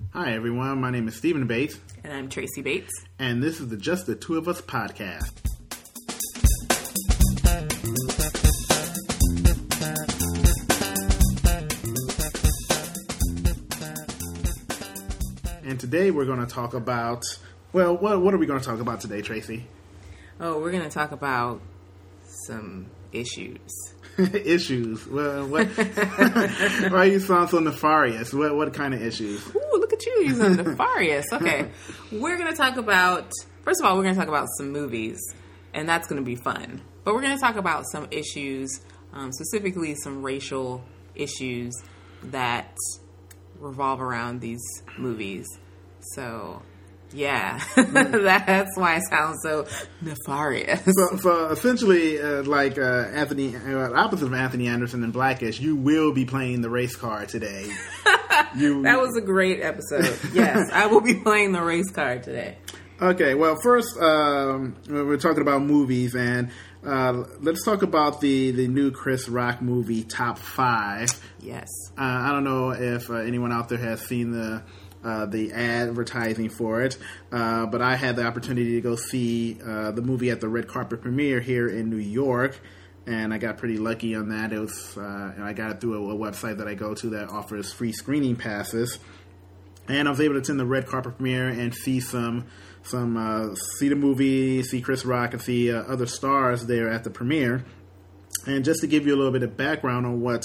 Hi, everyone. My name is Stephen Bates. And I'm Tracy Bates. And this is the Just the Two of Us podcast. And today we're going to talk about, well, what are we going to talk about today, Tracy? Oh, we're going to talk about some issues. Issues? Well, what? Why you sound so nefarious? What kind of issues? Ooh, look at you. You sound nefarious. Okay. We're going to talk about, first of all, we're going to talk about some movies, and that's going to be fun. But we're going to talk about some issues, specifically some racial issues that revolve around these movies. So, yeah, that's why it sounds so nefarious. So essentially, Anthony, opposite of Anthony Anderson in Blackish, you will be playing the race card today. That was a great episode. Yes, I will be playing the race card today. Okay, well, first, we're talking about movies, and let's talk about the new Chris Rock movie, Top 5. Yes. I don't know if anyone out there has seen the advertising for it, but I had the opportunity to go see the movie at the red carpet premiere here in New York, and I got pretty lucky on that. It was I got it through a website that I go to that offers free screening passes, and I was able to attend the red carpet premiere and see see the movie, see Chris Rock, and see other stars there at the premiere. And just to give you a little bit of background on what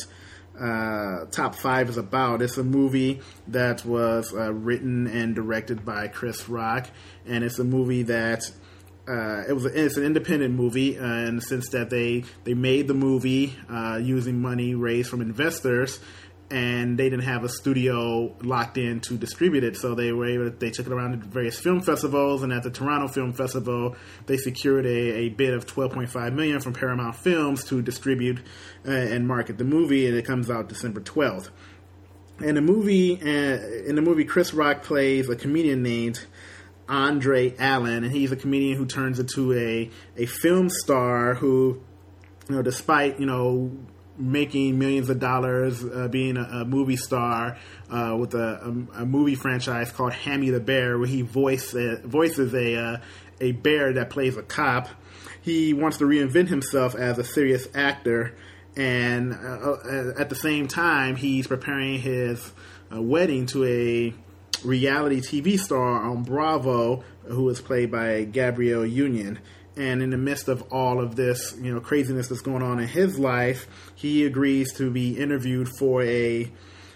Top 5 is about, it's a movie that was written and directed by Chris Rock, and it's a movie that it's an independent movie in the sense that they made the movie using money raised from investors, and they didn't have a studio locked in to distribute it, so they took it around to various film festivals, and at the Toronto Film Festival, they secured a bid of $12.5 million from Paramount Films to distribute and market the movie, and it comes out December 12th. In the movie, Chris Rock plays a comedian named Andre Allen, and he's a comedian who turns into a film star who, despite, making millions of dollars, being a movie star with a movie franchise called Hammy the Bear, where he voices a bear that plays a cop. He wants to reinvent himself as a serious actor, and at the same time, he's preparing his wedding to a reality TV star on Bravo, who is played by Gabrielle Union. And in the midst of all of this, craziness that's going on in his life, he agrees to be interviewed for a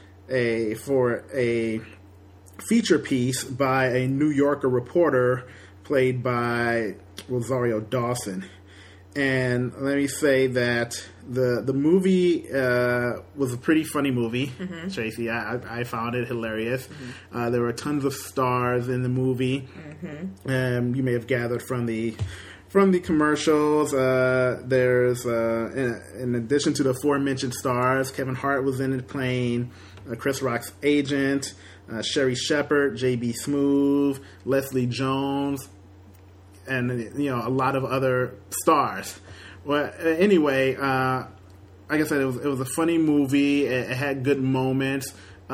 feature piece by a New Yorker reporter played by Rosario Dawson. And let me say that the movie was a pretty funny movie, mm-hmm. Tracy. I found it hilarious. Mm-hmm. There were tons of stars in the movie. Mm-hmm. You may have gathered from the commercials. There's in addition to the aforementioned stars, Kevin Hart was in it playing Chris Rock's agent, Sherry Shepherd, J.B. Smoove, Leslie Jones, and a lot of other stars. Well, anyway, like I said, it was a funny movie. It had good moments.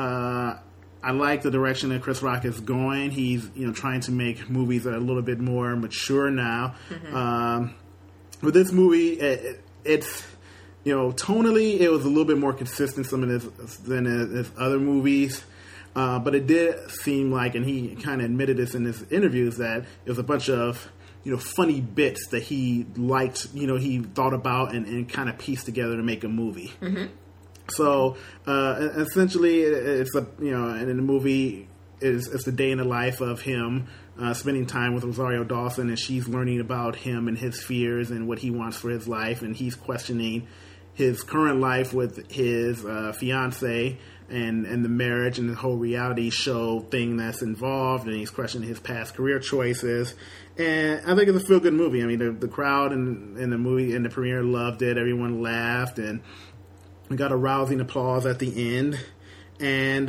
I like the direction that Chris Rock is going. He's trying to make movies that are a little bit more mature now. Mm-hmm. With this movie, it's tonally it was a little bit more consistent than his other movies. But it did seem like, and he kind of admitted this in his interviews, that it was a bunch of funny bits that he liked. He thought about and kind of pieced together to make a movie. Mm-hmm. So essentially, it's and in the movie, it's the day in the life of him spending time with Rosario Dawson, and she's learning about him and his fears and what he wants for his life, and he's questioning his current life with his fiance and the marriage and the whole reality show thing that's involved, and he's questioning his past career choices. And I think it's a feel-good movie. I mean, the crowd in the movie and the premiere loved it. Everyone laughed, and we got a rousing applause at the end. And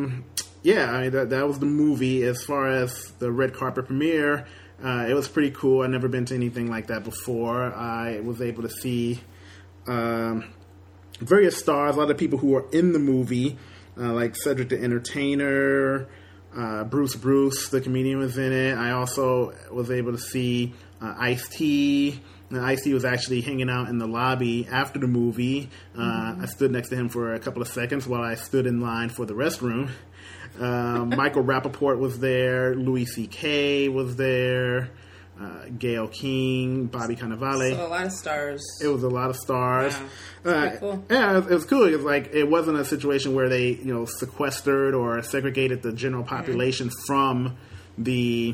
that was the movie. As far as the red carpet premiere, it was pretty cool. I'd never been to anything like that before. I was able to see various stars, a lot of people who were in the movie, like Cedric the Entertainer, Bruce, the comedian, was in it. I also was able to see Ice-T. Ice-T was actually hanging out in the lobby after the movie. I stood next to him for a couple of seconds while I stood in line for the restroom. Michael Rappaport was there. Louis C.K. was there. Gayle King, Bobby Cannavale. So a lot of stars. It was a lot of stars. Wow. Cool. Yeah, it was cool. It was like, it wasn't a situation where they, sequestered or segregated the general population from the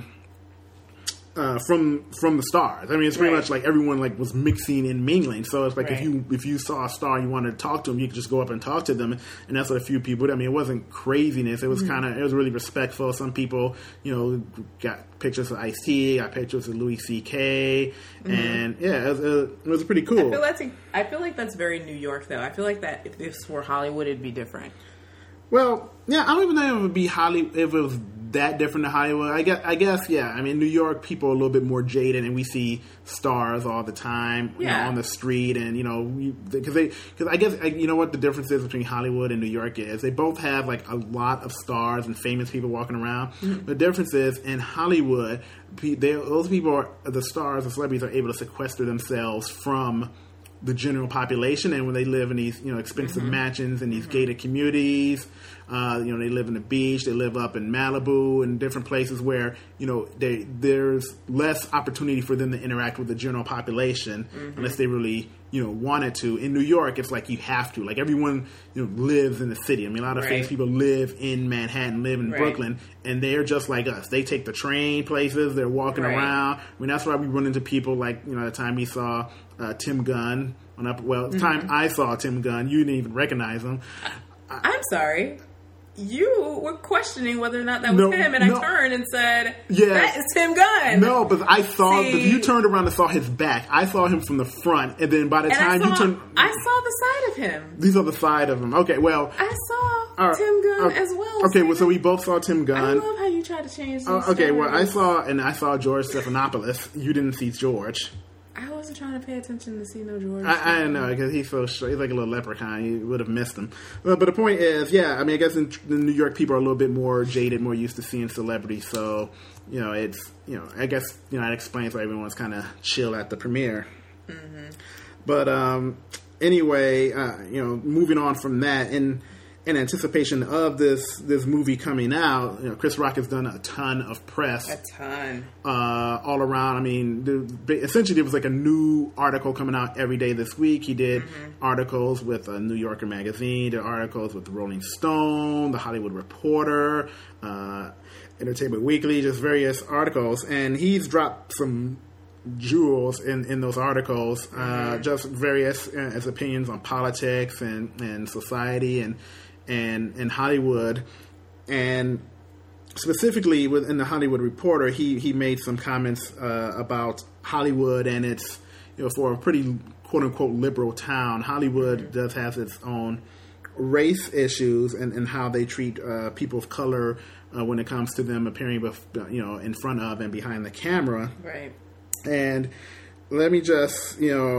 from the stars. I mean, it's pretty much like everyone like was mixing and mingling. So it's like if you saw a star and you wanted to talk to them, you could just go up and talk to them. And that's what a few people did. I mean, it wasn't craziness. It was it was really respectful. Some people, got pictures of Ice-T, got pictures of Louis C.K. And yeah, it was pretty cool. I feel like that's very New York, though. I feel like that if this were Hollywood, it'd be different. Well, yeah, I don't even know if it would be if it was that different than Hollywood. I guess, yeah. I mean, New York people are a little bit more jaded, and we see stars all the time, on the street, and because I guess what the difference is between Hollywood and New York is they both have like a lot of stars and famous people walking around. Mm-hmm. The difference is in Hollywood, those people the stars, the celebrities are able to sequester themselves from the general population, and when they live in these expensive mansions in these gated communities, they live in the beach, they live up in Malibu and different places where there's less opportunity for them to interact with the general population unless they really wanted to. In New York, it's like you have to. Like everyone lives in the city. I mean, a lot of famous people live in Manhattan, live in Brooklyn, and they're just like us. They take the train places. They're walking around. I mean, that's why we run into people like the time we saw Tim Gunn the time I saw Tim Gunn, you didn't even recognize him. I'm sorry. You were questioning whether or not that was him, and I turned and said, that is Tim Gunn. No, but I saw, but you turned around and saw his back. I saw him from the front, and then by the time you turned... I saw the side of him. These are the side of him. Okay, well... I saw Tim Gunn as well. Okay, well, so we both saw Tim Gunn. I love how you try to change these okay, well, I saw George Stephanopoulos. You didn't see George. I wasn't trying to pay attention to see no George. I know, because he's so short. He's like a little leprechaun. You would have missed him. But the point is, I mean, I guess in New York, people are a little bit more jaded, more used to seeing celebrities. So, it's, I guess, that explains why everyone's kind of chill at the premiere. Mm-hmm. But anyway, moving on from that, in anticipation of this movie coming out, Chris Rock has done a ton of press. All around. I mean, essentially there was like a new article coming out every day this week. He did articles with New Yorker magazine, did articles with the Rolling Stone, the Hollywood Reporter, Entertainment Weekly, just various articles. And he's dropped some jewels in those articles, just various his opinions on politics and society and Hollywood, and specifically within the Hollywood Reporter, he made some comments about Hollywood, and it's for a pretty quote unquote liberal town, Hollywood does have its own race issues and how they treat people of color when it comes to them appearing in front of and behind the camera. Right. And let me just,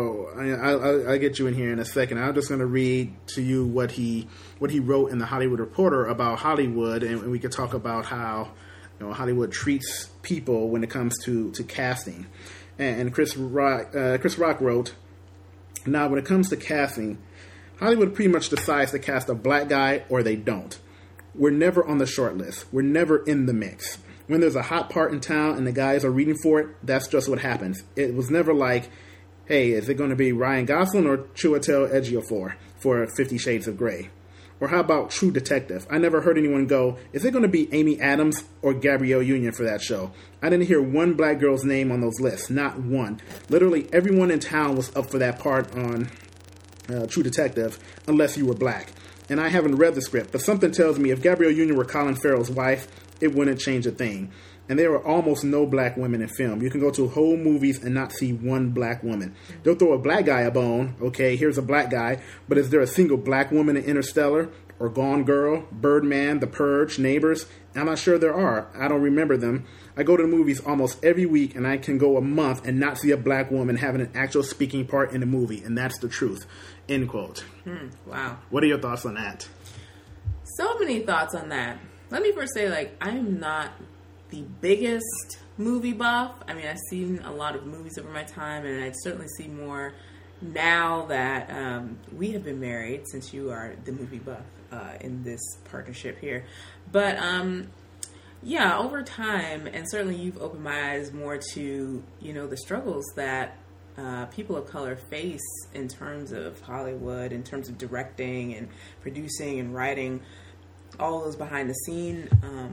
I'll get you in here in a second. I'm just going to read to you what he wrote in the Hollywood Reporter about Hollywood, and we could talk about how Hollywood treats people when it comes to casting. And Chris Rock wrote, "Now, when it comes to casting, Hollywood pretty much decides to cast a black guy or they don't. We're never on the short list. We're never in the mix. When there's a hot part in town and the guys are reading for it, that's just what happens. It was never like, hey, is it going to be Ryan Gosling or Chiwetel Ejiofor for 50 Shades of Grey? Or how about True Detective? I never heard anyone go, is it going to be Amy Adams or Gabrielle Union for that show? I didn't hear one black girl's name on those lists. Not one. Literally everyone in town was up for that part on True Detective, unless you were black. And I haven't read the script, but something tells me if Gabrielle Union were Colin Farrell's wife, it wouldn't change a thing. And there are almost no black women in film. You can go to whole movies and not see one black woman. They'll throw a black guy a bone. Okay, here's a black guy. But is there a single black woman in Interstellar? Or Gone Girl? Birdman? The Purge? Neighbors? I'm not sure there are. I don't remember them. I go to the movies almost every week, and I can go a month and not see a black woman having an actual speaking part in a movie. And that's the truth." End quote. Wow. What are your thoughts on that? So many thoughts on that. let me first say, like, I'm not the biggest movie buff. I mean, I've seen a lot of movies over my time, and I certainly see more now that we have been married, since you are the movie buff in this partnership here. But yeah, over time, and certainly you've opened my eyes more to, you know, the struggles that people of color face in terms of Hollywood, in terms of directing and producing and writing, all those behind the scene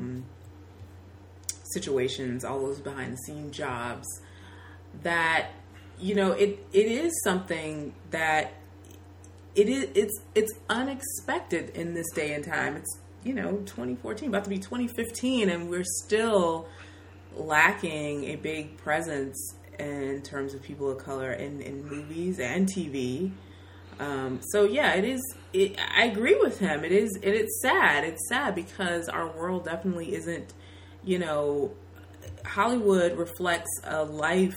situations, all those behind the scene jobs, that, you know, it is something that it's unexpected in this day and time. It's, you know, 2014, about to be 2015, and we're still lacking a big presence in terms of people of color in movies and TV. So yeah, I agree with him. It's sad. It's sad because our world definitely isn't, you know, Hollywood reflects a life,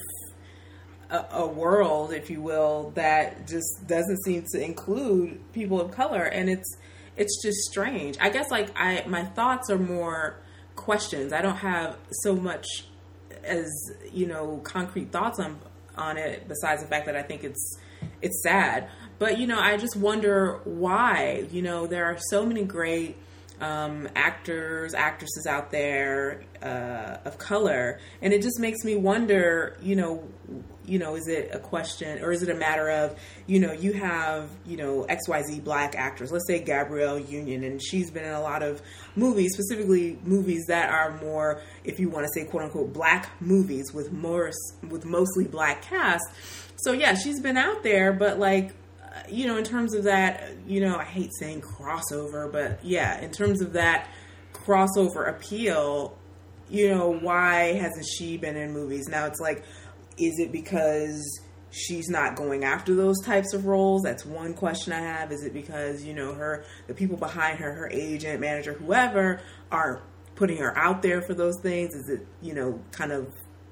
a world, if you will, that just doesn't seem to include people of color. And it's just strange. I guess, like, my thoughts are more questions. I don't have so much as, you know, concrete thoughts on it, besides the fact that I think it's sad. But, you know, I just wonder why. You know, there are so many great actors, actresses out there of color, and it just makes me wonder, you know, is it a question, or is it a matter of, you know, you have, you know, XYZ black actors, let's say Gabrielle Union, and she's been in a lot of movies, specifically movies that are more, if you want to say, quote unquote, black movies with mostly black cast. So yeah, she's been out there, but, like, you know, in terms of that, you know, I hate saying crossover, but yeah, in terms of that crossover appeal, you know, why hasn't she been in movies? Now it's like, is it because she's not going after those types of roles? That's one question I have. Is it because, you know, the people behind her agent, manager, whoever, are putting her out there for those things? Is it, you know, kind of,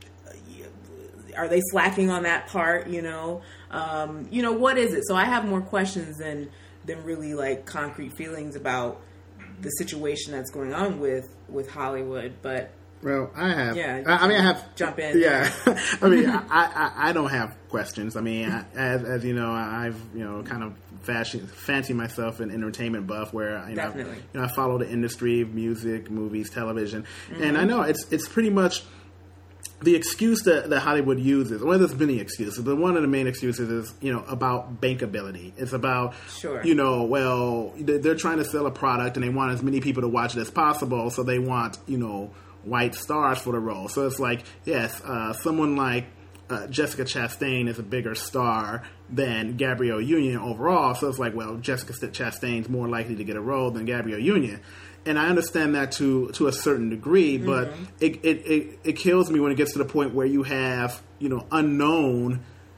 are they slacking on that part, you know? You know, what is it? So I have more questions than really, like, concrete feelings about the situation that's going on with Hollywood. But well, I have. Yeah, I mean, I have. Jump in. Yeah, I mean, I don't have questions. I mean, as you know, I've, you know, kind of fancy myself an entertainment buff, where you know, I follow the industry of music, movies, television, and I know it's pretty much the excuse that Hollywood uses. Well, there's many excuses, but one of the main excuses is, you know, about bankability. It's about, you know, well, they're trying to sell a product and they want as many people to watch it as possible, so they want, you know, white stars for the role. So it's like, yes, someone like Jessica Chastain is a bigger star than Gabrielle Union overall, so it's like, well, Jessica Chastain's more likely to get a role than Gabrielle Union. And I understand that to a certain degree, but it kills me when it gets to the point where you have, you know, unknown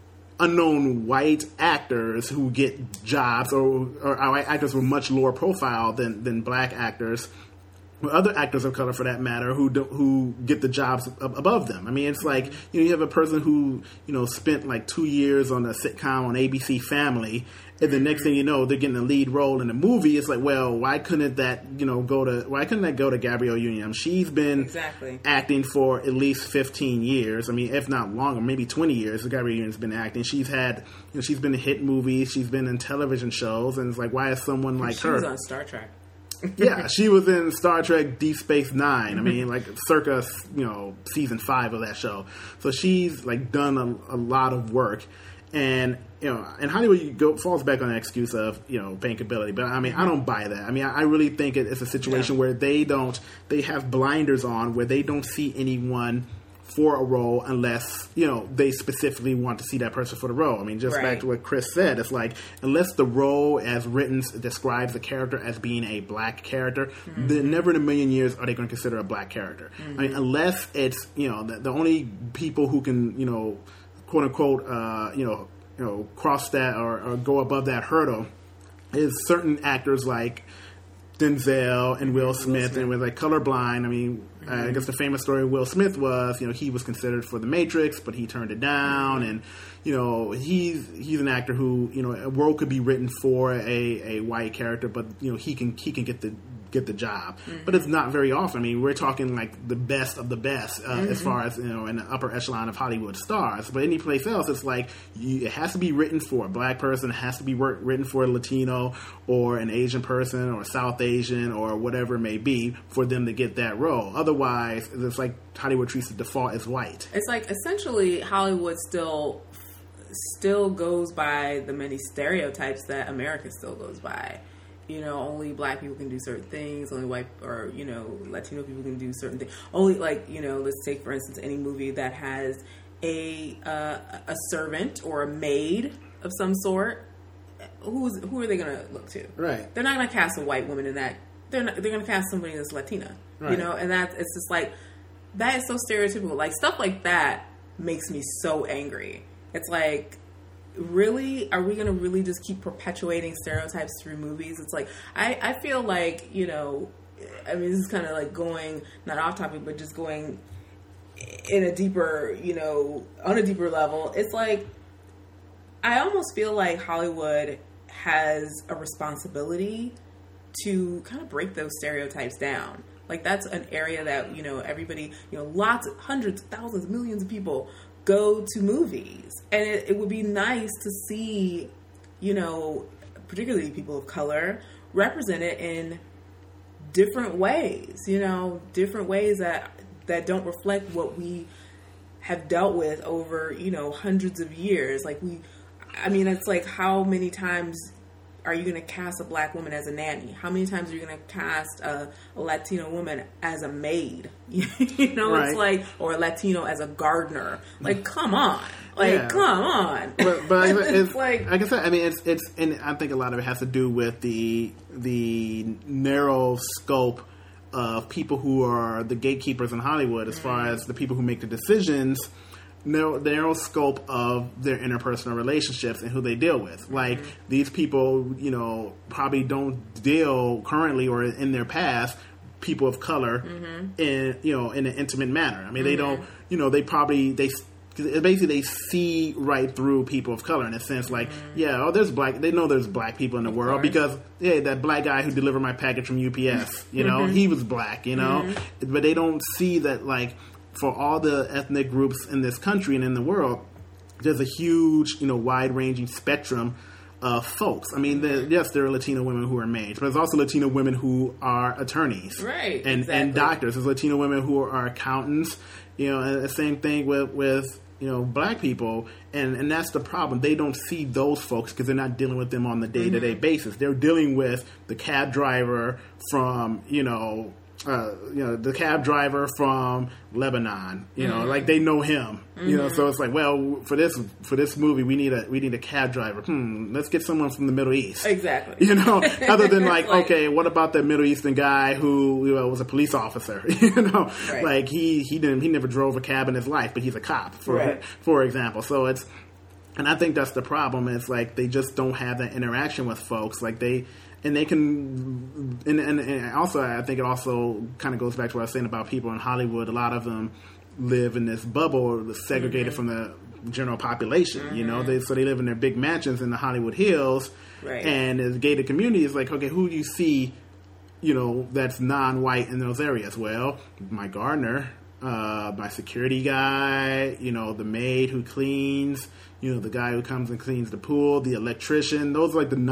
white actors who get jobs, or actors with much lower profile than black actors, or other actors of color for that matter, who get the jobs above them. I mean, it's like, you know, you have a person who, you know, spent like 2 years on a sitcom on ABC Family, and the next thing you know, they're getting a lead role in a movie. It's like, well, why couldn't that go to Gabrielle Union? I mean, she's been acting for at least 15 years. I mean, if not longer, maybe 20 years. Gabrielle Union's been acting. She's had, you know, she's been in hit movies. She's been in television shows. And it's like, why is someone like her? She was on Star Trek. Yeah, she was in Star Trek Deep Space Nine. I mean, like, circa, you know, season 5 of that show. So she's, like, done a lot of work. And, you know, and Hollywood falls back on the excuse of, you know, bankability. But, I mean, I don't buy that. I mean, I really think it's a situation where they have blinders on, where they don't see anyone for a role unless, you know, they specifically want to see that person for the role. I mean, just back to what Chris said, it's like, unless the role as written describes the character as being a black character, then never in a million years are they going to consider a black character. I mean, unless it's, you know, the only people who can, you know, quote unquote, you know, cross that or go above that hurdle is certain actors like Denzel and Will Smith, and with like colorblind. I mean, I guess the famous story of Will Smith was, you know, he was considered for The Matrix, but he turned it down, and you know, he's an actor who, you know, a role could be written for a white character, but you know, he can get get the job. But it's not very often. I mean, we're talking like the best of the best as far as, in the upper echelon of Hollywood stars. But any place else, it's like it has to be written for a black person, it has to be written for a Latino or an Asian person or South Asian or whatever it may be for them to get that role. Otherwise, it's like Hollywood treats the default as white. It's like essentially Hollywood still goes by the many stereotypes that America still goes by. Only black people can do certain things, only white or, Latino people can do certain things. Only, like, let's take, for instance, any movie that has a servant or a maid of some sort. Who are they going to look to? Right. They're not going to cast a white woman in that. They're going to cast somebody that's Latina. Right. And it's just like, that is so stereotypical. Like, stuff like that makes me so angry. It's like, really? Are we going to really just keep perpetuating stereotypes through movies? It's like, I feel like, I mean, this is kind of like going, not off topic, but just going in a deeper, on a deeper level. It's like, I almost feel like Hollywood has a responsibility to kind of break those stereotypes down. Like, that's an area that, everybody, lots of hundreds, thousands, millions of people go to movies. And it would be nice to see, particularly people of color, represented in different ways, different ways that don't reflect what we have dealt with over, hundreds of years. Like, it's like, how many times are you going to cast a black woman as a nanny? How many times are you going to cast a Latino woman as a maid? Right. It's like, or a Latino as a gardener. Like, come on. Like, come on. But it's like I said, I mean, it's, and I think a lot of it has to do with the narrow scope of people who are the gatekeepers in Hollywood, as far as the people who make the decisions. Narrow scope of their interpersonal relationships and who they deal with. Like, these people, probably don't deal currently or in their past people of color in an intimate manner. I mean, they don't, basically they see right through people of color in a sense. Like, there's black. They know there's black people in the world because that black guy who delivered my package from UPS, he was black, but they don't see that, like, for all the ethnic groups in this country and in the world, there's a huge, wide-ranging spectrum of folks. I mean, there are Latino women who are maids, but there's also Latino women who are attorneys, right? And doctors. There's Latino women who are accountants. And the same thing with black people, and that's the problem. They don't see those folks because they're not dealing with them on the day-to-day basis. They're dealing with the cab driver from the cab driver from Lebanon, like they know him, so it's like, well, for this movie, we need a cab driver. Let's get someone from the Middle East. Exactly. Other than like, okay, what about that Middle Eastern guy who was a police officer? Right. Like he never drove a cab in his life, but he's a cop, for example. So and I think that's the problem. It's like they just don't have that interaction with folks. Like they can, and also I think it also kind of goes back to what I was saying about people in Hollywood. A lot of them live in this bubble, segregated from the general population. So they live in their big mansions in the Hollywood Hills, right. And the gated community is like, okay, who do you see, that's non-white in those areas? Well, my gardener, my security guy, the maid who cleans, the guy who comes and cleans the pool, the electrician. Those are like the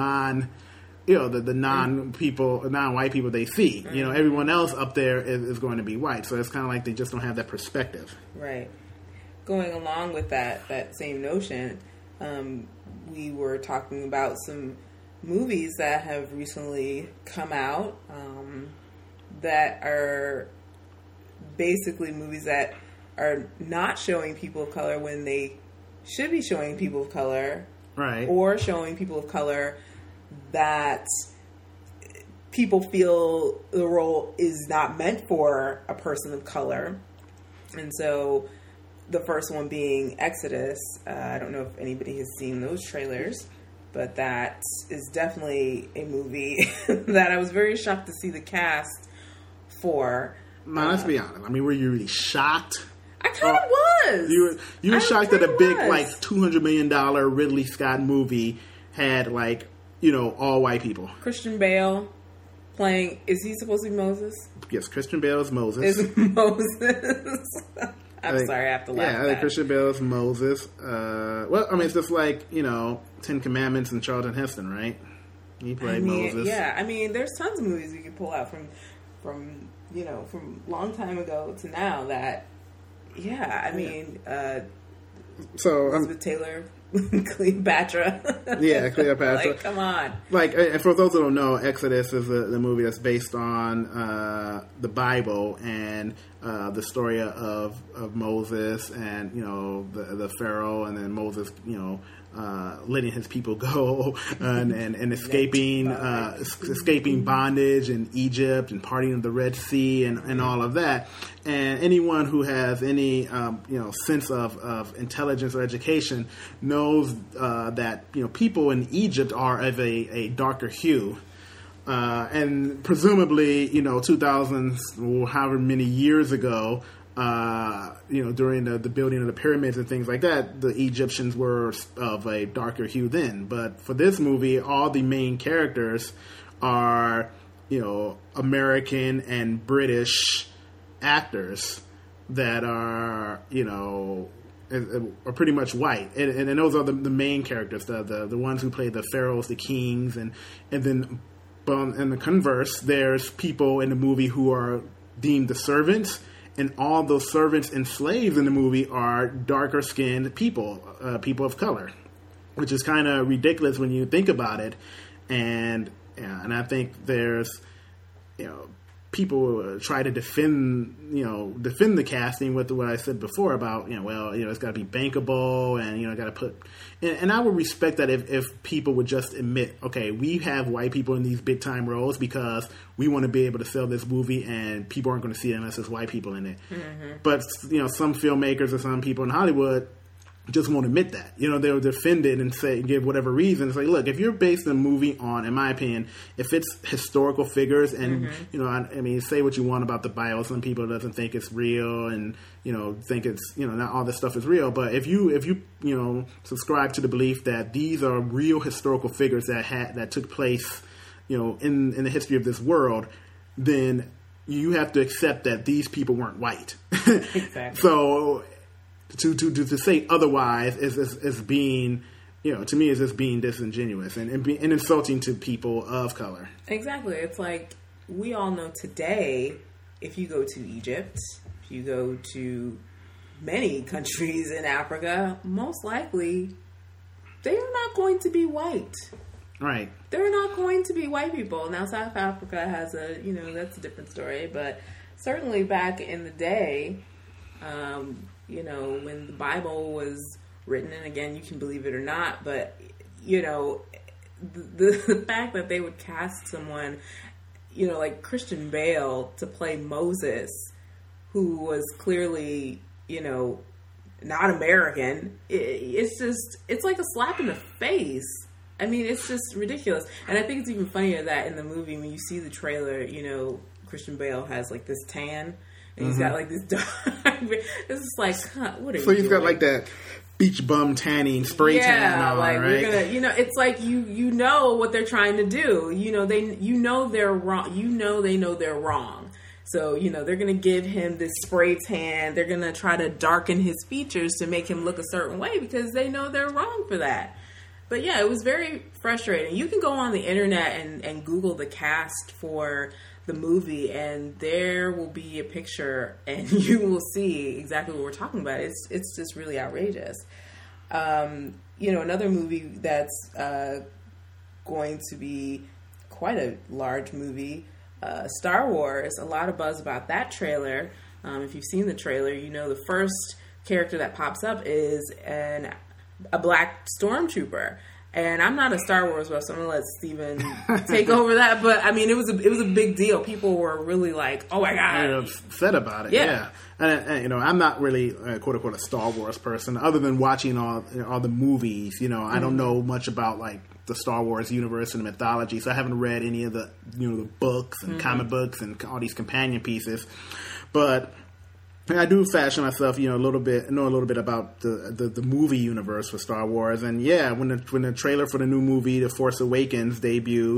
the non-white people they see. Everyone else up there is going to be white. So it's kind of like they just don't have that perspective. Right. Going along with that same notion, we were talking about some movies that have recently come out that are basically movies that are not showing people of color when they should be showing people of color. Right. Or showing people of color that people feel the role is not meant for a person of color. And so the first one being Exodus. I don't know if anybody has seen those trailers, but that is definitely a movie that I was very shocked to see the cast for. Man, let's be honest. I mean, were you really shocked? I kind of was. You were shocked that a big, like, $200 million Ridley Scott movie had, like, all white people. Christian Bale. playing. Is he supposed to be Moses? Yes, Christian Bale is Moses. Is Moses? I'm sorry, I have to laugh. Yeah, I think Christian Bale is Moses. Well, I mean, it's just like, Ten Commandments and Charlton Heston, right? He played Moses. Yeah, I mean, there's tons of movies you can pull out from long time ago to now that, so Elizabeth Taylor, Cleopatra. Yeah, Cleopatra. Like, come on. Like, and for those who don't know, Exodus is the movie that's based on the Bible and the story of Moses and the Pharaoh, and then Moses letting his people go and escaping escaping bondage in Egypt and parting of the Red Sea and all of that. And anyone who has any sense of intelligence or education knows that people in Egypt are of a darker hue. And presumably, 2,000 or however many years ago, during the building of the pyramids and things like that, the Egyptians were of a darker hue then. But for this movie, all the main characters are, American and British actors that are, are pretty much white. And those are the main characters, the ones who play the pharaohs, the kings, and then in the converse, there's people in the movie who are deemed the servants, and all those servants and slaves in the movie are darker skinned people, people of color, which is kind of ridiculous when you think about it. And I think there's, people try to defend the casting with what I said before about, it's got to be bankable and, got to put, and I would respect that if people would just admit, okay, we have white people in these big time roles because we want to be able to sell this movie and people aren't going to see it unless there's white people in it. Mm-hmm. But, some filmmakers or some people in Hollywood just won't admit that. They'll defend it and give whatever reason. It's like, look, if you're basing a movie on, in my opinion, if it's historical figures and, I mean, say what you want about the Bible. Some people doesn't think it's real and, think it's, not all this stuff is real. But if you subscribe to the belief that these are real historical figures that took place, in the history of this world, then you have to accept that these people weren't white. Exactly. So to say otherwise is being, to me, is just being disingenuous and insulting to people of color. Exactly. It's like, we all know today, if you go to Egypt, if you go to many countries in Africa, most likely they are not going to be white. Right. They're not going to be white people. Now, South Africa has that's a different story, but certainly back in the day, when the Bible was written, and again, you can believe it or not, but, the fact that they would cast someone, like Christian Bale to play Moses, who was clearly, not American, it's like a slap in the face. I mean, it's just ridiculous. And I think it's even funnier that in the movie, when you see the trailer, Christian Bale has like this tan. And he's got like this dark. It's just like, what are you doing? So he's got like that beach bum tanning, spray tan on, like right? We're gonna, it's like you know what they're trying to do. They're wrong. They know they're wrong. So they're gonna give him this spray tan. They're gonna try to darken his features to make him look a certain way because they know they're wrong for that. But yeah, it was very frustrating. You can go on the internet and Google the cast for the movie, and there will be a picture, and you will see exactly what we're talking about. It's just really outrageous. Another movie that's going to be quite a large movie, Star Wars. A lot of buzz about that trailer. If you've seen the trailer, the first character that pops up is a black stormtrooper. And I'm not a Star Wars buff, so I'm gonna let Steven take over that. But I mean, it was a big deal. People were really like, "Oh my god!" upset about it. Yeah. And I'm not really quote unquote a Star Wars person, other than watching all the movies. I don't know much about like the Star Wars universe and the mythology, so I haven't read any of the the books and comic books and all these companion pieces. But I do fashion myself, know a little bit about the movie universe for Star Wars. And yeah, when the trailer for the new movie, The Force Awakens, debuted,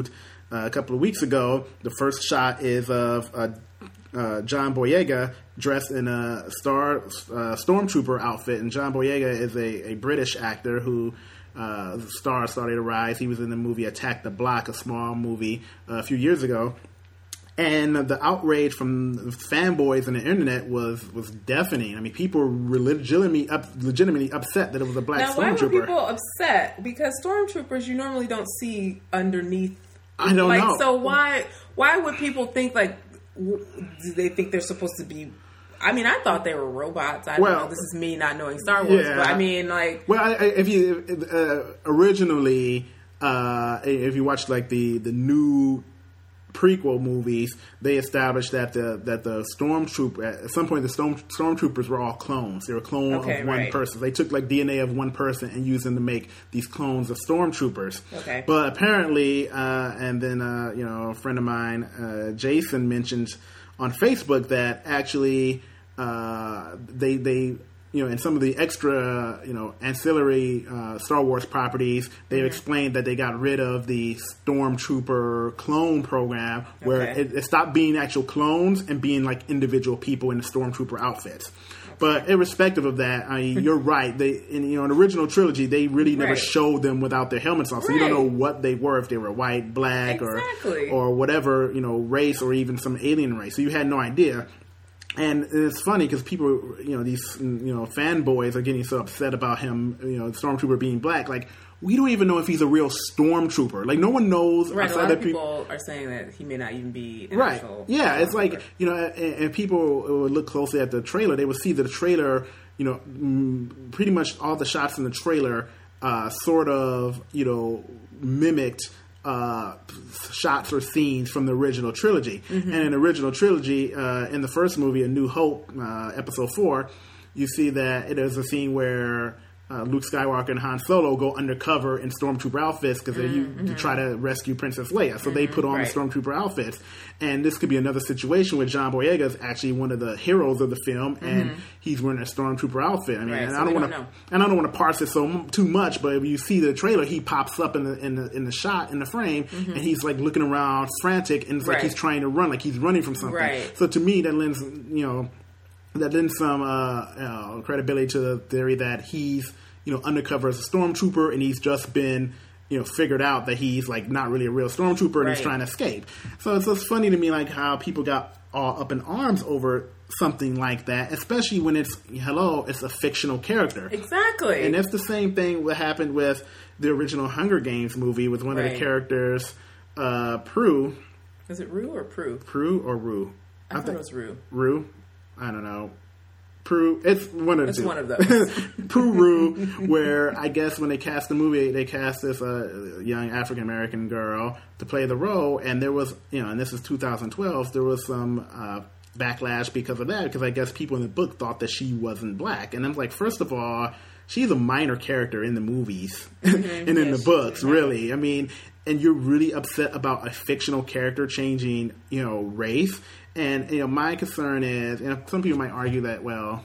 a couple of weeks ago, the first shot is of John Boyega dressed in a stormtrooper outfit, and John Boyega is a British actor who stars started to rise. He was in the movie Attack the Block, a small movie a few years ago. And the outrage from fanboys on the internet was deafening. I mean, people were legitimately upset that it was a black stormtrooper. Now, why were people upset? Because stormtroopers you normally don't see underneath. I don't know. So why would people think, like, do they think they're supposed to be... I mean, I thought they were robots. I don't know. This is me not knowing Star Wars. Yeah. But I mean, like... Well, if you... originally, if you watch, like, the new... prequel movies, they established that the stormtrooper, at some point the stormtroopers were all clones. They were clones of one person. They took like DNA of one person and used them to make these clones of stormtroopers. Okay. But apparently, and then a friend of mine, Jason, mentioned on Facebook that actually they in some of the extra, ancillary Star Wars properties, they've explained that they got rid of the Stormtrooper clone program, where it stopped being actual clones and being like individual people in the Stormtrooper outfits. But irrespective of that, I mean, you're right. In the original trilogy, they really never showed them without their helmets on, so you don't know what they were, if they were white, black, or whatever, race, or even some alien race. So you had no idea. And it's funny because people, these, fanboys are getting so upset about him, Stormtrooper being black. Like, we don't even know if he's a real Stormtrooper. Like, no one knows. Right, a lot of people are saying that he may not even be an actual Yeah, it's like, and people would look closely at the trailer. They would see that the trailer, pretty much all the shots in the trailer sort of, mimicked shots or scenes from the original trilogy. And in the original trilogy, in the first movie, A New Hope, episode 4, you see that it is a scene where Luke Skywalker and Han Solo go undercover in Stormtrooper outfits because they try to rescue Princess Leia. So they put on the Stormtrooper outfits. And this could be another situation where John Boyega is actually one of the heroes of the film, and he's wearing a Stormtrooper outfit. I mean, and I don't want to parse it too much, but if you see the trailer, he pops up in the shot, in the frame, and he's like looking around frantic, and it's like he's trying to run, like he's running from something. Right. So to me, that lends some credibility to the theory that he's, undercover as a stormtrooper, and he's just been, figured out that he's like not really a real stormtrooper, and he's trying to escape. So it's just funny to me, like how people got all up in arms over something like that, especially when it's a fictional character. Exactly. And it's the same thing what happened with the original Hunger Games movie with one of the characters, Prue. Is it Rue or Prue? Prue or Rue? I thought it was Rue. Rue? I don't know. Prue, it's one of the two. It's one of those. Prue Rue, where I guess when they cast the movie, they cast this young African-American girl to play the role, and there was, and this is 2012, there was some backlash because of that, because I guess people in the book thought that she wasn't black. And I'm like, first of all, she's a minor character in the movies and in the books, really. I mean, and you're really upset about a fictional character changing, race. And, my concern is, and some people might argue that, well,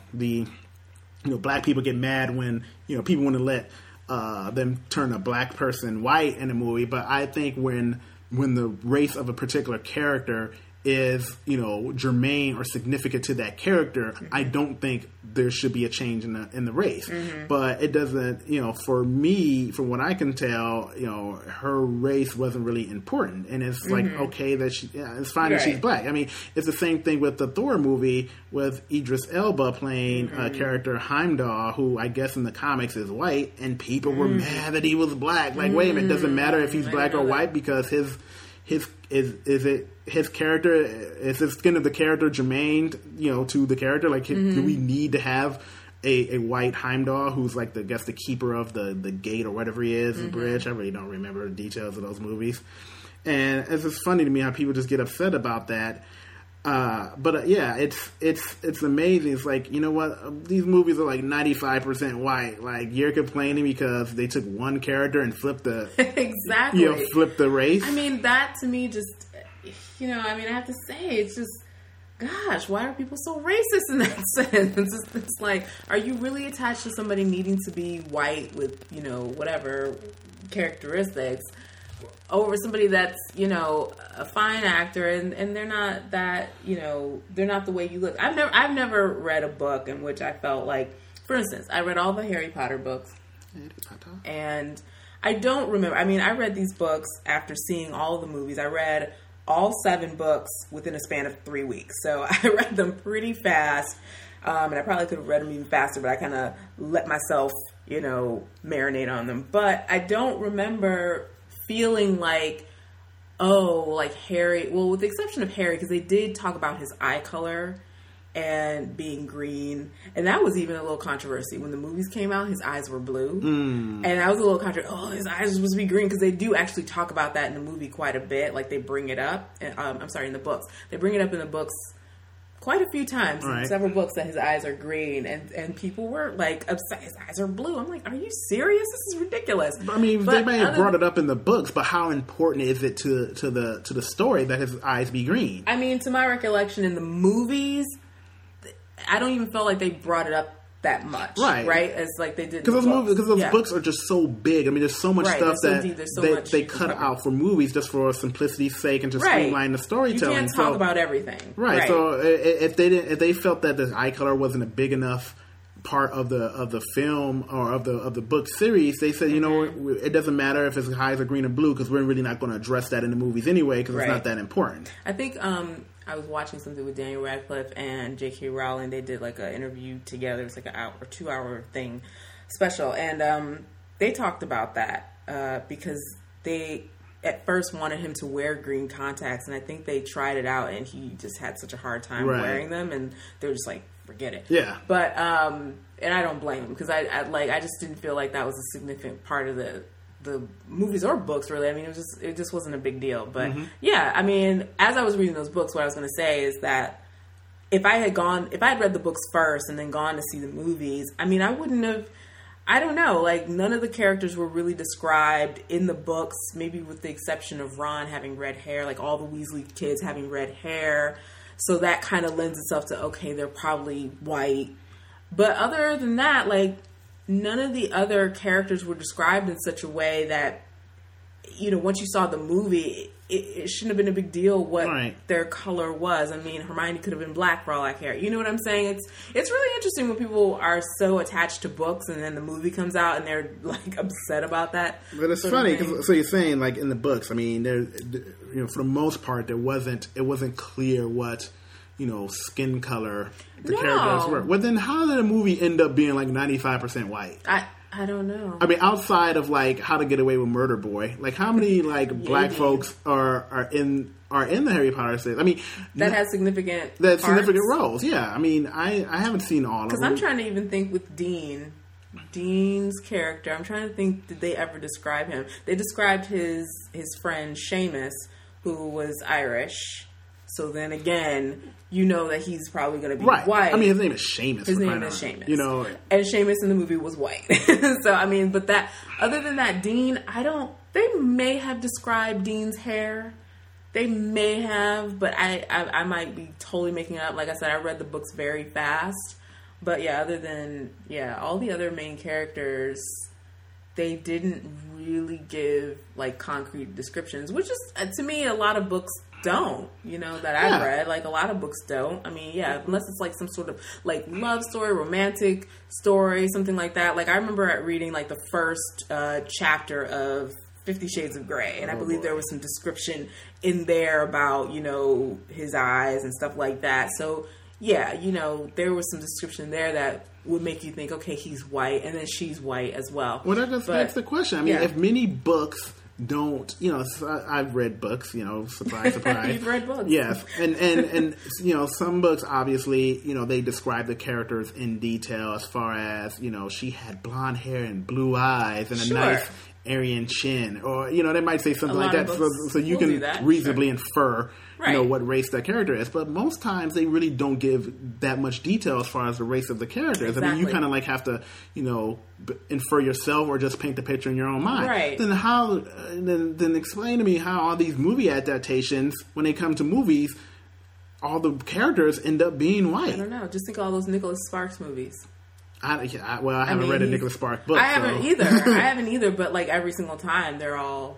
black people get mad when, people want to let them turn a black person white in a movie. But I think when the race of a particular character is, germane or significant to that character, I don't think there should be a change in the race. But it doesn't, for me, from what I can tell, her race wasn't really important. And it's like, okay, that it's fine that she's black. I mean, it's the same thing with the Thor movie with Idris Elba playing a character, Heimdall, who I guess in the comics is white, and people were mad that he was black. Like, wait a minute, it doesn't matter if he's black or white because his character, is the skin of the character germane, to the character? Like, do we need to have a white Heimdall who's like the keeper of the gate or whatever he is, the bridge? I really don't remember the details of those movies. And it's just funny to me how people just get upset about that. But yeah, it's amazing. It's like, you know what? These movies are like 95% white. Like, you're complaining because they took one character and flipped the flipped the race. I mean, that to me just, I have to say, it's just, gosh, why are people so racist in that sense? It's like, are you really attached to somebody needing to be white with, whatever characteristics? over somebody that's, you know, a fine actor and they're not that, you know, they're not the way you look. I've never read a book in which I felt like, for instance, I read all the Harry Potter books. And I don't remember. I mean, I read these books after seeing all of the movies. I read all 7 books within a span of 3 weeks. So I read them pretty fast. And I probably could have read them even faster, but I kind of let myself, you know, marinate on them. But I don't remember feeling like, oh, like Harry, well, with the exception of Harry, because they did talk about his eye color and being green. And that was even a little controversy. When the movies came out, his eyes were blue. And that was a little controversy. Oh, his eyes are supposed to be green, because they do actually talk about that in the movie quite a bit. Like, they bring it up. In the books. They bring it up in the books quite a few times, in several books, that his eyes are green, and people were like upset. His eyes are blue. I'm like, are you serious? This is ridiculous. I mean, they may have brought it up in the books, but how important is it to the story that his eyes be green? I mean, to my recollection, in the movies, I don't even feel like they brought it up that much, right? As like they did because those books are just so big. I mean, there's so much stuff that they cut out for movies just for simplicity's sake and to streamline the storytelling. You can't talk about everything, right? So if they felt that the eye color wasn't a big enough part of the film or of the book series, they said, you know, it doesn't matter if his eyes are green or blue, because we're really not going to address that in the movies anyway, because it's not that important. I think I was watching something with Daniel Radcliffe and J.K. Rowling. They did like an interview together. It's like an hour or 2 hour thing special. And they talked about that because they at first wanted him to wear green contacts. And I think they tried it out and he just had such a hard time wearing them. And they were just like, forget it. Yeah. But, and I don't blame him, because I just didn't feel like that was a significant part of the movies or books, really. I mean, it just wasn't a big deal. But yeah, I mean, as I was reading those books, what I was going to say is that if I had read the books first and then gone to see the movies, I mean, I wouldn't have, I don't know, like none of the characters were really described in the books, maybe with the exception of Ron having red hair, like all the Weasley kids having red hair. So that kind of lends itself to, okay, they're probably white. But other than that, like, none of the other characters were described in such a way that, you know, once you saw the movie, it shouldn't have been a big deal what their color was. I mean, Hermione could have been black for all I care. You know what I'm saying? It's really interesting when people are so attached to books and then the movie comes out and they're like upset about that. But it's funny, because so you're saying like in the books, I mean, there, you know, for the most part, it wasn't clear what, you know, skin color the characters were. Well, then how did the movie end up being like 95% white? I don't know. I mean, outside of like How to Get Away with Murder Boy, like how many like black folks are in the Harry Potter series? I mean, that has significant roles. Yeah, I mean, I haven't seen all of them, because I'm trying to even think with Dean's character. I'm trying to think, did they ever describe him? They described his friend Seamus, who was Irish. So then again, you know that he's probably going to be white. I mean, his name is Seamus. His name is Seamus. You know, and Seamus in the movie was white. So I mean, but that other than that, Dean, they may have described Dean's hair. They may have, but I might be totally making it up. Like I said, I read the books very fast. But yeah, other than all the other main characters, they didn't really give like concrete descriptions, which is, to me, a lot of books don't, you know, that I've read. Like, a lot of books don't. I mean, unless it's like some sort of like love story, romantic story, something like that. Like, I remember reading like the first chapter of 50 Shades of Grey, and I believe there was some description in there about, you know, his eyes and stuff like that. So yeah, you know, there was some description there that would make you think, okay, he's white, and then she's white as well. Well, that just begs the question. I mean, if many books don't, you know, I've read books, you know, surprise, surprise. You've read books. Yes. And, you know, some books, obviously, you know, they describe the characters in detail as far as, you know, she had blonde hair and blue eyes and a nice Aryan chin. Or, you know, they might say something like that. So you can reasonably infer, you know, what race that character is. But most times they really don't give that much detail as far as the race of the characters. Exactly. I mean, you kind of like have to, you know, infer yourself or just paint the picture in your own mind. Right. Then explain to me how all these movie adaptations, when they come to movies, all the characters end up being white. I don't know. Just think of all those Nicholas Sparks movies. I haven't read a Nicholas Sparks book. I haven't either. But like every single time, they're all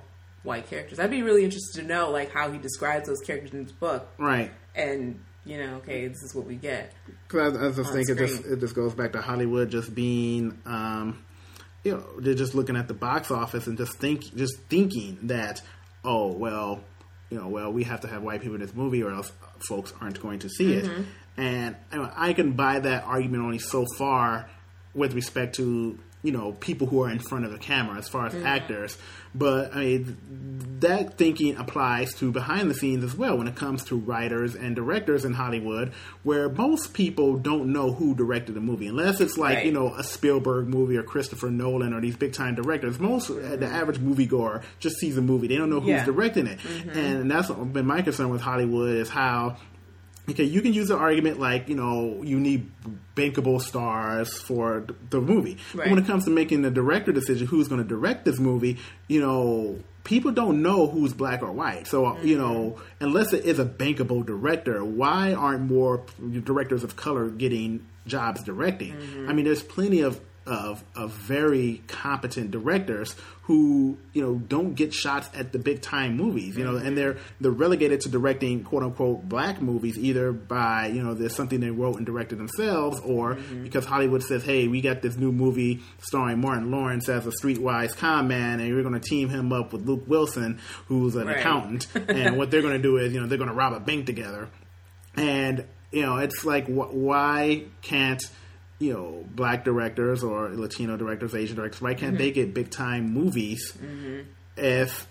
white characters. I'd be really interested to know like how he describes those characters in his book, right? And okay, this is what we get. Because I just think it just goes back to Hollywood just being, they're just looking at the box office and just thinking that, oh well, we have to have white people in this movie or else folks aren't going to see it. And I can buy that argument only so far with respect to people who are in front of the camera as far as actors. But, I mean, that thinking applies to behind the scenes as well when it comes to writers and directors in Hollywood, where most people don't know who directed the movie. Unless it's like, a Spielberg movie or Christopher Nolan or these big-time directors. The average moviegoer just sees a movie. They don't know who's directing it. And that's been my concern with Hollywood is how... Okay, you can use an argument like, you need bankable stars for the movie. Right. But when it comes to making the director decision, who's going to direct this movie, people don't know who's black or white. So, unless it is a bankable director, why aren't more directors of color getting jobs directing? I mean, there's plenty of very competent directors who don't get shots at the big time movies, and they're relegated to directing quote unquote black movies either by there's something they wrote and directed themselves or because Hollywood says, hey, we got this new movie starring Martin Lawrence as a streetwise con man and we're going to team him up with Luke Wilson who's an accountant and what they're going to do is they're going to rob a bank together and it's like why can't black directors or Latino directors, Asian directors, why can't they get big time movies? If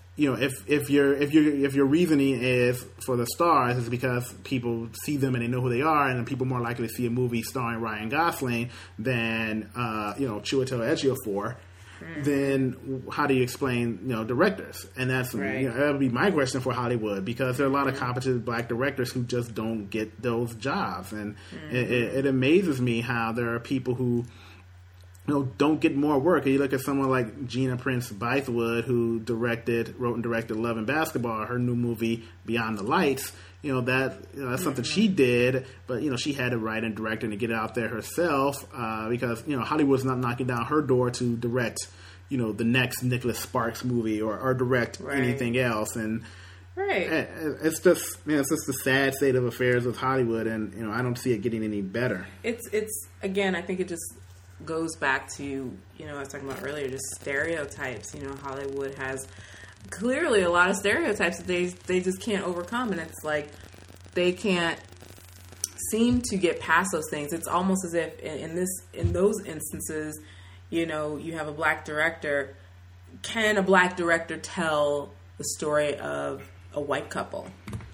your reasoning is for the stars is because people see them and they know who they are, and people more likely to see a movie starring Ryan Gosling than Chiwetel Ejiofor. Then how do you explain directors? And that's that would be my question for Hollywood because there are a lot of competent black directors who just don't get those jobs, and it amazes me how there are people who don't get more work. And you look at someone like Gina Prince Bythewood who wrote and directed Love and Basketball, her new movie Beyond the Lights. That's something she did, but she had to write and direct and to get it out there herself because Hollywood's not knocking down her door to direct the next Nicholas Sparks movie or direct anything else, and it's just the sad state of affairs with Hollywood, and I don't see it getting any better. It's again, I think it just goes back to I was talking about earlier, just stereotypes. Hollywood has clearly a lot of stereotypes that they just can't overcome, and it's like they can't seem to get past those things. It's almost as if in those instances, you have a black director. Can a black director tell the story of a white couple,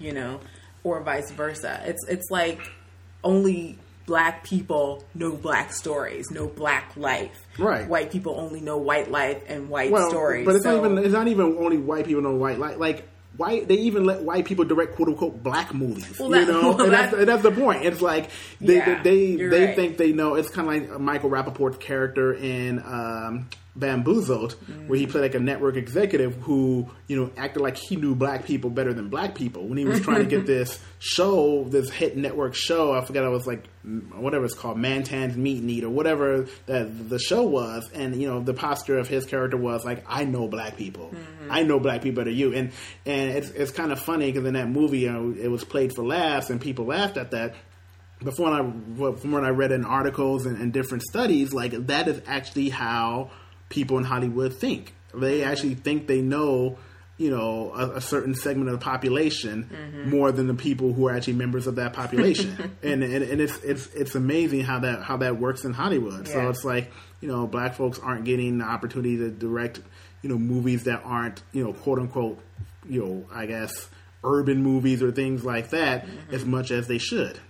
or vice versa? It's like only black people know black stories, know black life. Right. White people only know white life and white stories. But it's not even only white people know white life. Like they even let white people direct quote unquote black movies. Well, that's the point. It's like they think they know. It's kind of like Michael Rappaport's character in Bamboozled, where he played like a network executive who acted like he knew black people better than black people when he was trying to get this show, this hit network show. I forgot, it was like whatever it's called, Mantan's Meat and Eat or whatever that the show was, and the posture of his character was like, I know black people, I know black people better than you, and it's kind of funny because in that movie it was played for laughs and people laughed at that. But from what I read in articles and different studies, like that is actually how people in Hollywood think. They actually think they know, a certain segment of the population more than the people who are actually members of that population. and it's amazing how that works in Hollywood. Yeah. So it's like, black folks aren't getting the opportunity to direct, movies that aren't, quote unquote, I guess urban movies or things like that as much as they should.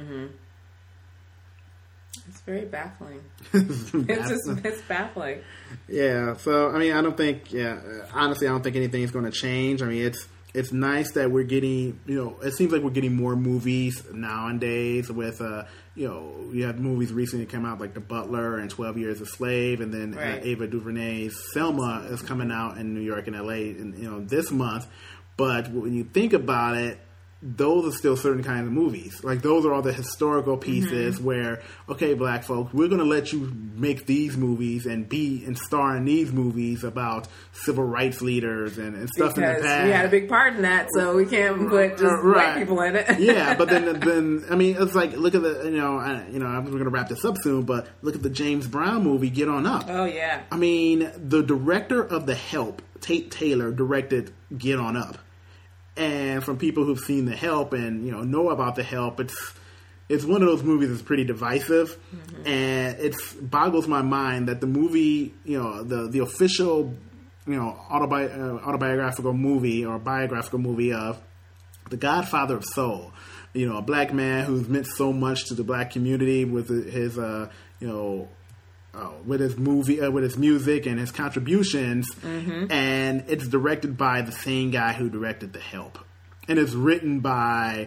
It's very baffling. It's baffling. Yeah. So I mean, honestly, I don't think anything's going to change. I mean, it's nice that we're getting, it seems like we're getting more movies nowadays with, you have movies recently that came out like The Butler and 12 Years a Slave, and then Ava DuVernay's Selma is coming out in New York and LA this month. But when you think about it, those are still certain kinds of movies. Like, those are all the historical pieces where, okay, black folks, we're going to let you make these movies and star in these movies about civil rights leaders and stuff because in the past. we had a big part in that, so we can't put just white people in it. Yeah, but then I mean, it's like, look at the, we're going to wrap this up soon, but look at the James Brown movie, Get On Up. Oh, yeah. I mean, the director of The Help, Tate Taylor, directed Get On Up. And from people who've seen The Help and know about The Help, it's one of those movies that's pretty divisive, and it boggles my mind that the movie, the official, autobiographical movie or biographical movie of the Godfather of Soul, a black man who's meant so much to the black community with his with his music and his contributions, and it's directed by the same guy who directed The Help, and it's written by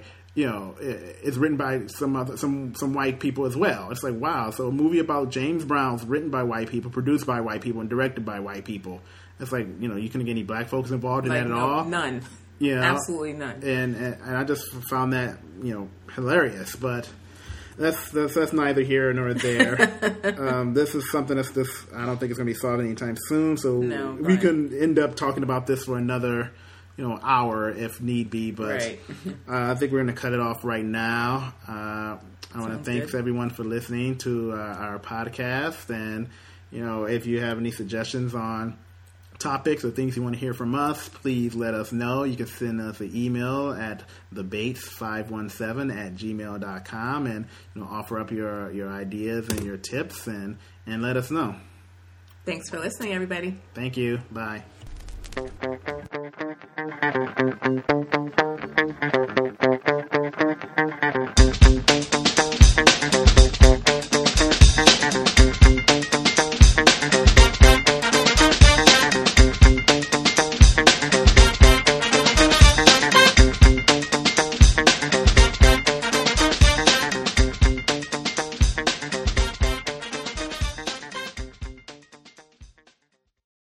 some white people as well. It's like, wow, so a movie about James Brown's written by white people, produced by white people, and directed by white people. It's like, you couldn't get any black folks involved in that at all. None. Absolutely none. And I just found that hilarious, but. That's neither here nor there. This is something that's I don't think it's going to be solved anytime soon. So we can end up talking about this for another hour if need be. But I think we're going to cut it off right now. I want to thank everyone for listening to our podcast, and if you have any suggestions on topics or things you want to hear from us, please let us know. You can send us an email at thebates517@gmail.com and offer up your ideas and your tips and let us know. Thanks for listening, everybody. Thank you. Bye.